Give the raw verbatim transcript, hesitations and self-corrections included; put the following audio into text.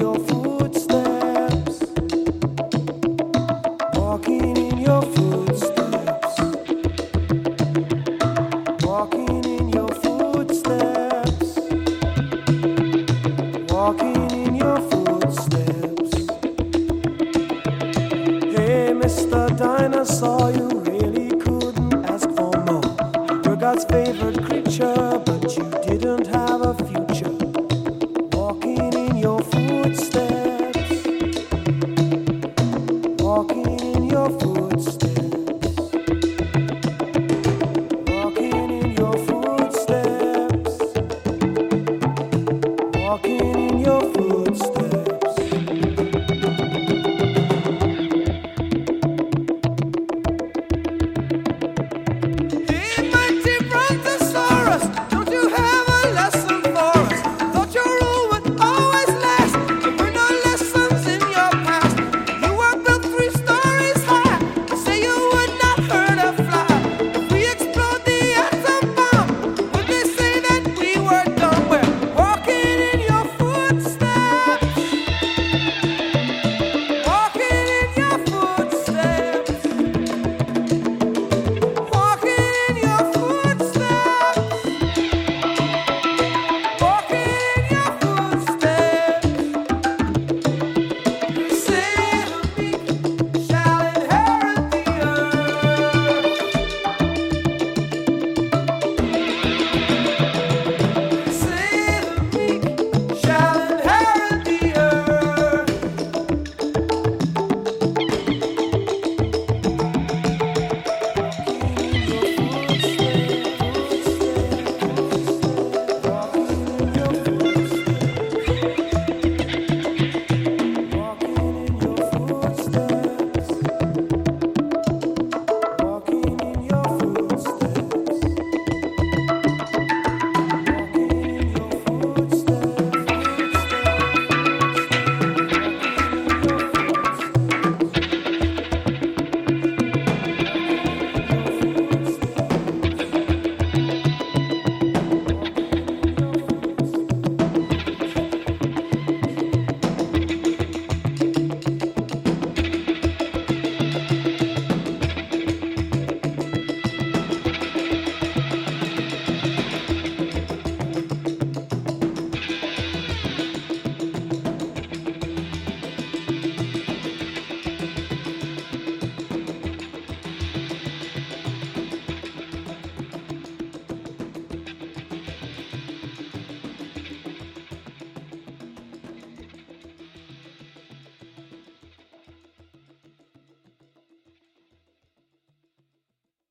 your footsteps, walking in your footsteps, walking in your footsteps, walking in your footsteps. Hey, Mister Dinosaur, you really couldn't ask for more. You're God's favorite creature, but you didn't have a future. Walking in your footsteps, walking in your footsteps, walking in your footsteps, walking in your footsteps.